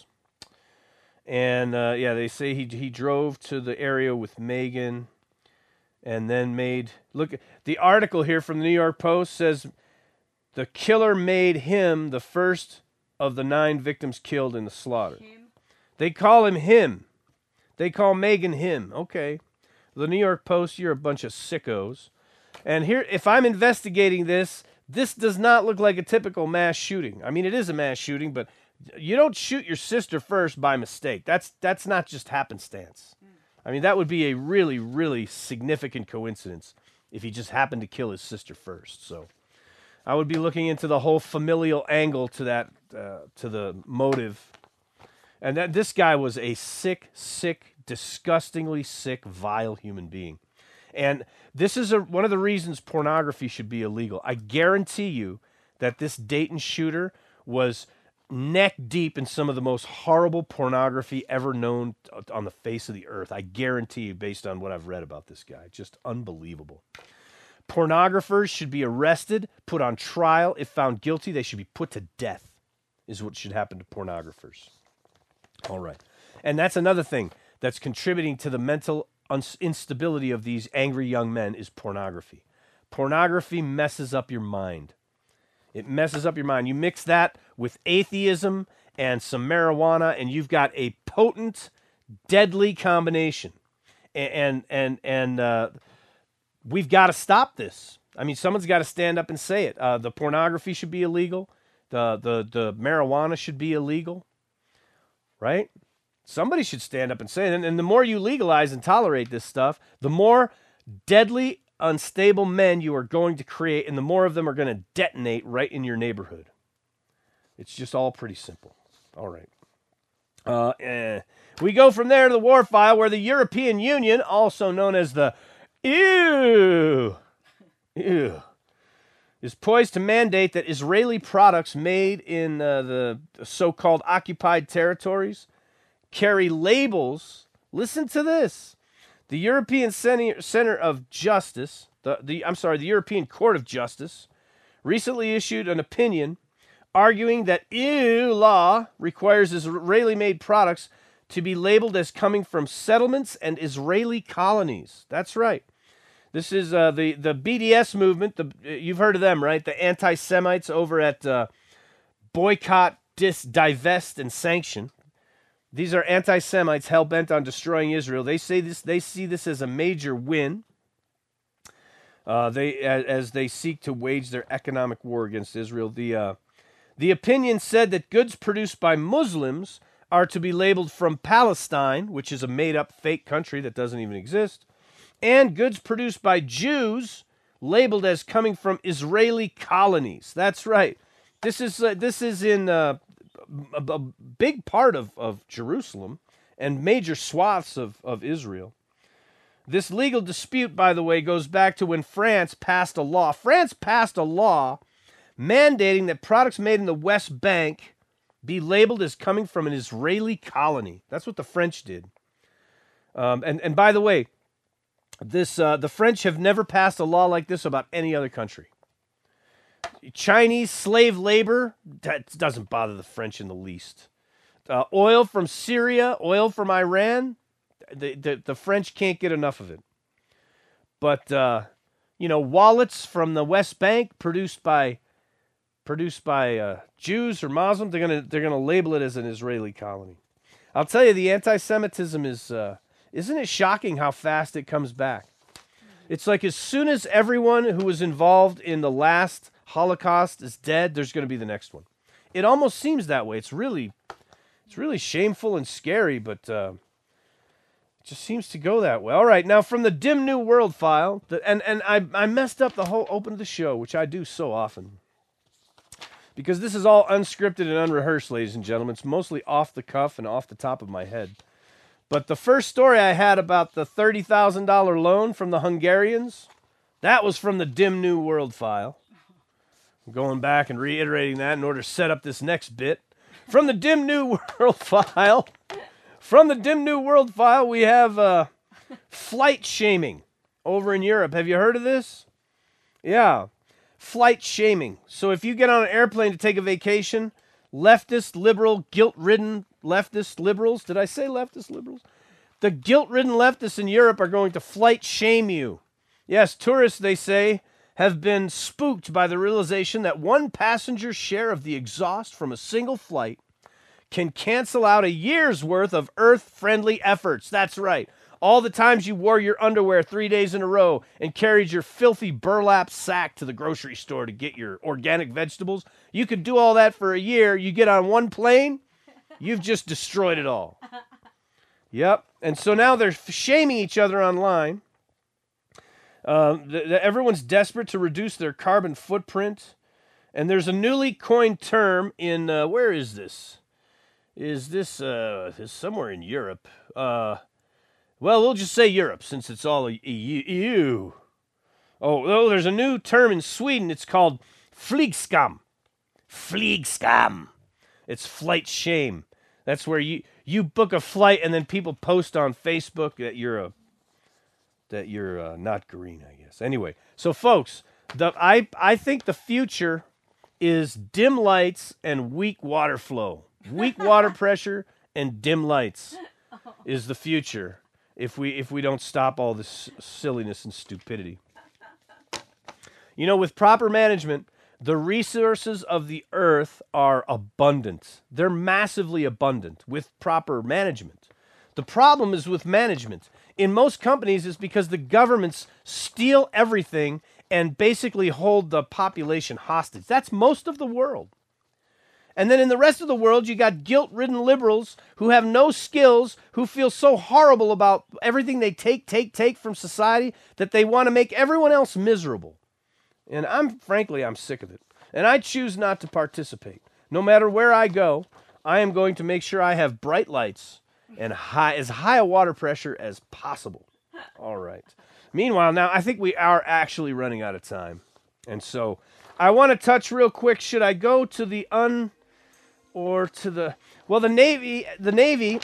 And uh, yeah, they say he he drove to the area with Megan, and then made look. The article here from the New York Post says the killer made him the first of the nine victims killed in the slaughter. Him. They call him him. They call Megan him. Okay, the New York Post, you're a bunch of sickos. And here, if I'm investigating this, this does not look like a typical mass shooting. I mean, it is a mass shooting, but you don't shoot your sister first by mistake. That's that's not just happenstance. I mean, that would be a really, really significant coincidence if he just happened to kill his sister first. So I would be looking into the whole familial angle to that, uh, to the motive. And that this guy was a sick, sick, disgustingly sick, vile human being. And this is a, one of the reasons pornography should be illegal. I guarantee you that this Dayton shooter was neck deep in some of the most horrible pornography ever known on the face of the earth. I guarantee you, based on what I've read about this guy. Just unbelievable. Pornographers should be arrested, put on trial. If found guilty, they should be put to death, is what should happen to pornographers. All right. And that's another thing that's contributing to the mental instability of these angry young men is pornography. Pornography messes up your mind. It messes up your mind. You mix that with atheism and some marijuana, and you've got a potent, deadly combination. And and and, and uh, we've got to stop this. I mean, someone's got to stand up and say it. Uh, the pornography should be illegal. The the the marijuana should be illegal. Right? Somebody should stand up and say it. And, and the more you legalize and tolerate this stuff, the more deadly, unstable men you are going to create, and the more of them are going to detonate right in your neighborhood. It's just all pretty simple. All right. Uh, eh. We go from there to the war file, where the European Union, also known as the E U, ew, is poised to mandate that Israeli products made in uh, the so-called occupied territories carry labels. Listen to this. The European Center of Justice, the, the I'm sorry, the European Court of Justice, recently issued an opinion arguing that E U law requires Israeli-made products to be labeled as coming from settlements and Israeli colonies. That's right. This is uh, the, the B D S movement. The, you've heard of them, right? The anti-Semites over at uh, Boycott, Dis, Divest, and Sanction. These are anti-Semites hell-bent on destroying Israel. They say this. They see this as a major win. Uh, they as, as they seek to wage their economic war against Israel. The uh, the opinion said that goods produced by Muslims are to be labeled from Palestine, which is a made-up fake country that doesn't even exist, and goods produced by Jews labeled as coming from Israeli colonies. That's right. This is uh, this is in. Uh, A, a big part of, of Jerusalem and major swaths of, of Israel. This legal dispute, by the way, goes back to when France passed a law. France passed a law mandating that products made in the West Bank be labeled as coming from an Israeli colony. That's what the French did. Um, and, and by the way, this uh, the French have never passed a law like this about any other country. Chinese slave labor, that doesn't bother the French in the least. Uh, oil from Syria, oil from Iran, the, the, the French can't get enough of it. But, uh, you know, wallets from the West Bank produced by produced by uh, Jews or Muslims, they're gonna they're gonna label it as an Israeli colony. I'll tell you, the anti-Semitism is, uh, isn't it shocking how fast it comes back? It's like as soon as everyone who was involved in the last Holocaust is dead, there's going to be the next one. It almost seems that way. It's really, it's really shameful and scary, but uh, it just seems to go that way. All right, now from the Dim New World file, the, and and I I messed up the whole open of the show, which I do so often, because this is all unscripted and unrehearsed, ladies and gentlemen. It's mostly off the cuff and off the top of my head. But the first story I had about the thirty thousand dollars loan from the Hungarians, that was from the Dim New World file. I'm going back and reiterating that in order to set up this next bit. From the Dim New World file, from the Dim New World file, we have uh, flight shaming over in Europe. Have you heard of this? Yeah. flight shaming. So if you get on an airplane to take a vacation, leftist, liberal, guilt-ridden leftist liberals, did I say leftist liberals? The guilt-ridden leftists in Europe are going to flight shame you. Yes, tourists, they say, have been spooked by the realization that one passenger's share of the exhaust from a single flight can cancel out a year's worth of Earth-friendly efforts. That's right. All the times you wore your underwear three days in a row and carried your filthy burlap sack to the grocery store to get your organic vegetables, you could do all that for a year. You get on one plane, you've just destroyed it all. Yep. And so now they're shaming each other online. Uh, th- th- everyone's desperate to reduce their carbon footprint. And there's a newly coined term in, uh, where is this? Is this, uh, is somewhere in Europe? Uh, well, we'll just say Europe, since it's all E U. Oh, oh, there's a new term in Sweden. It's called flygskam. Flygskam. It's flight shame. That's where you, you book a flight and then people post on Facebook that you're a that you're uh, not green, I guess. Anyway, so folks, the I I think the future is dim lights and weak water flow. Weak water pressure and dim lights is the future if we if we don't stop all this silliness and stupidity. You know, with proper management, the resources of the earth are abundant. They're massively abundant with proper management. The problem is with management. In most companies, it's because the governments steal everything and basically hold the population hostage. That's most of the world. And then in the rest of the world, you got guilt-ridden liberals who have no skills, who feel so horrible about everything they take, take, take from society that they want to make everyone else miserable. And I'm, frankly, I'm sick of it. And I choose not to participate. No matter where I go, I am going to make sure I have bright lights and high, as high a water pressure as possible. All right. Meanwhile, now, I think we are actually running out of time. And so I want to touch real quick. Should I go to the un... or to the... Well, the Navy... The Navy...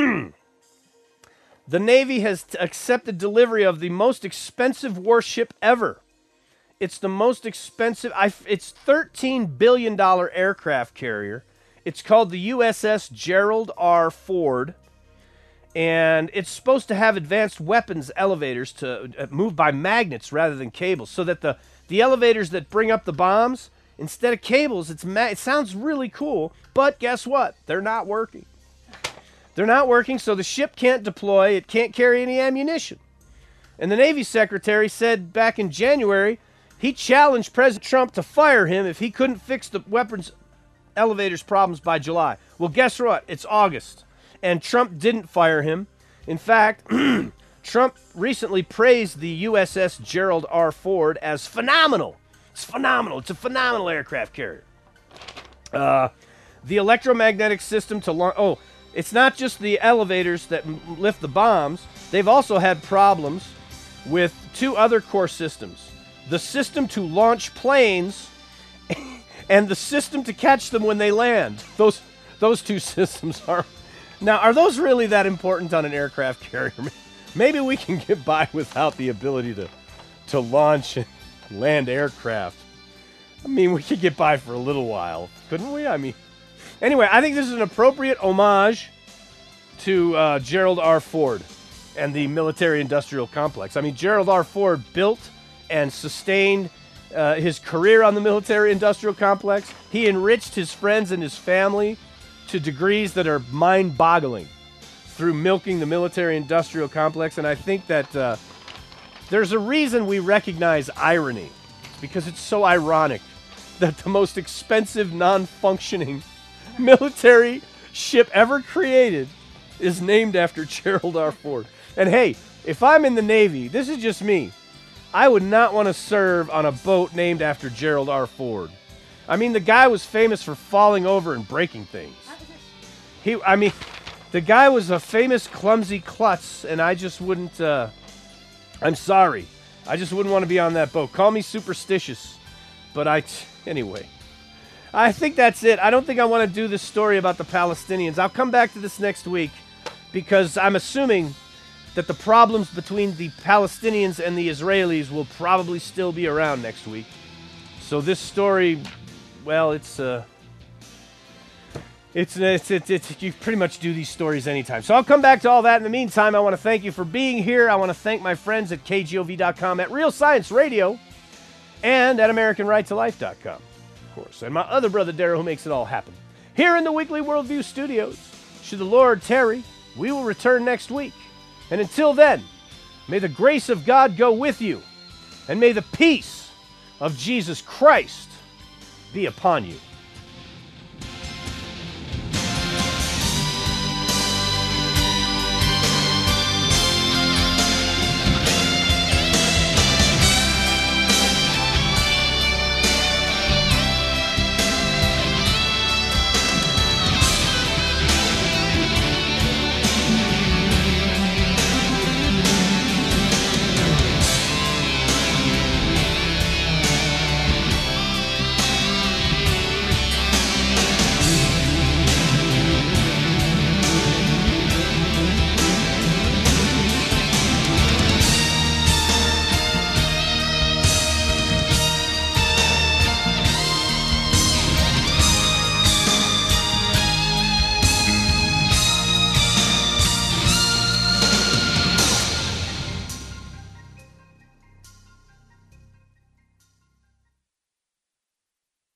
the Navy has t- accepted delivery of the most expensive warship ever. It's the most expensive... I, it's thirteen billion dollars aircraft carrier. It's called the U S S Gerald R. Ford. And it's supposed to have advanced weapons elevators to uh, move by magnets rather than cables, so that the, the elevators that bring up the bombs, instead of cables, it's ma- it sounds really cool, but guess what? They're not working. They're not working, so the ship can't deploy. It can't carry any ammunition. And the Navy Secretary said back in January he challenged President Trump to fire him if he couldn't fix the weapons elevators problems by July. Well, guess what? It's August. And Trump didn't fire him. In fact, Trump recently praised the U S S Gerald R. Ford as phenomenal. It's phenomenal. It's a phenomenal aircraft carrier. Uh, the electromagnetic system to launch... Oh, it's not just the elevators that m- lift the bombs. They've also had problems with two other core systems. The system to launch planes and the system to catch them when they land. Those, those two systems are... Now, are those really that important on an aircraft carrier? Maybe we can get by without the ability to, to launch and land aircraft. I mean, we could get by for a little while, couldn't we? I mean, anyway, I think this is an appropriate homage to uh, Gerald R. Ford and the military-industrial complex. I mean, Gerald R. Ford built and sustained uh, his career on the military-industrial complex. He enriched his friends and his family to degrees that are mind-boggling through milking the military-industrial complex. And I think that uh, there's a reason we recognize irony, because it's so ironic that the most expensive, non-functioning military ship ever created is named after Gerald R. Ford. And hey, if I'm in the Navy, this is just me, I would not want to serve on a boat named after Gerald R. Ford. I mean, the guy was famous for falling over and breaking things. He, I mean, the guy was a famous clumsy klutz, and I just wouldn't, uh, I'm sorry. I just wouldn't want to be on that boat. Call me superstitious. But I, anyway. I think that's it. I don't think I want to do this story about the Palestinians. I'll come back to this next week, because I'm assuming that the problems between the Palestinians and the Israelis will probably still be around next week. So this story, well, it's uh, it's, it's it's it's you pretty much do these stories anytime. So I'll come back to all that. In the meantime, I want to thank you for being here. I want to thank my friends at K G O V dot com, at Real Science Radio, and at American Right to Life dot com, of course, and my other brother Daryl, who makes it all happen. Here in the Weekly Worldview Studios, should the Lord tarry, we will return next week. And until then, may the grace of God go with you, and may the peace of Jesus Christ be upon you.